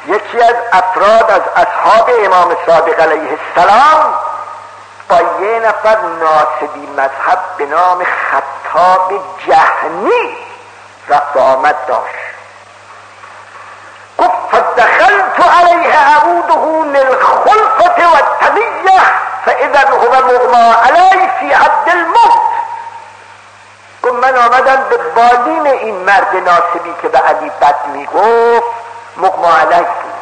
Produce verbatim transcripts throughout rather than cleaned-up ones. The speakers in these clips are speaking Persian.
یکی از افراد از اصحاب امام صادق علیه السلام با یه نفر ناصبی مذهب به نام خطاب جهنی رفت و آمد داشت. گفت فدخلت علیه اعوده للخلقة والتقیه فاذا هو مغما علی فی حد الموت. گفت من آمدم به بالین این مرد ناصبی که به علی بد میگفت، مغما علی بود،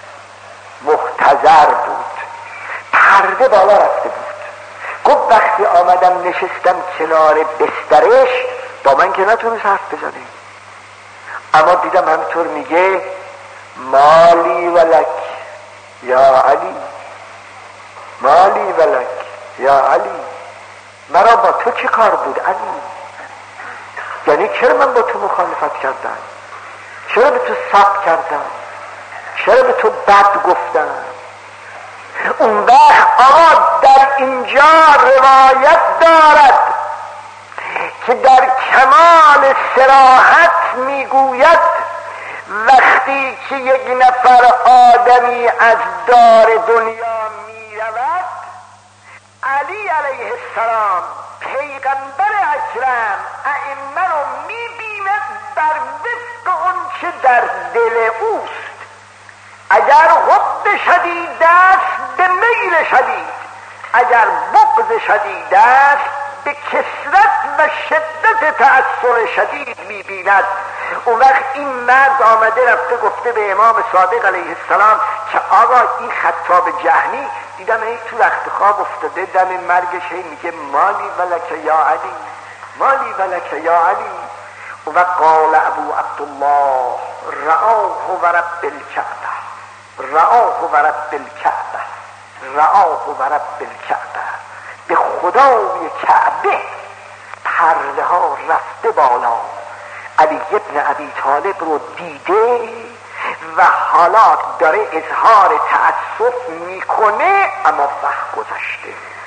محتضر بود، پرده بالا رفته بود. گفت وقتی آمدم نشستم کنار بسترش با من که نتونست حرف بزنه، اما دیدم همطور میگه مالی ولک یا علی، مالی ولک یا علی، مرا با تو چه کار بود علی؟ یعنی چرا من با تو مخالفت کردم؟ چرا به تو سب کردم؟ چرا به تو بد گفتم؟ اون وقت آقا در اینجا روایت دارد که در کمال صراحت میگوید وقتی که یک نفر آدمی از دار دنیا میرود، علی علیه السلام پیغمبر اکرم ائمه رو میبیند بر وفق اون چه در دل اوست. اگر حب شدید است به میل شدید، اگر بغض شدید است به کثرت و شدت تأثر شدید میبیند. اون وقت این مرد آمده رفته گفته به امام صادق علیه السلام که آقا این خطاب جهنی دیدم این تو رخت خواب افتاده، دم مرگش هی میگه مالی ولک یا علی، مالی ولک یا علی. اون وقت قال ابو عبدالله رآه و رب الکعبه، رآه و رب الکعبه، رآه و رب الکعبه، به خدای کعبه پرده ها رفته بالا، علی ابن ابی طالب رو دیده و حالا داره اظهار تأسف میکنه، اما وقت گذشته.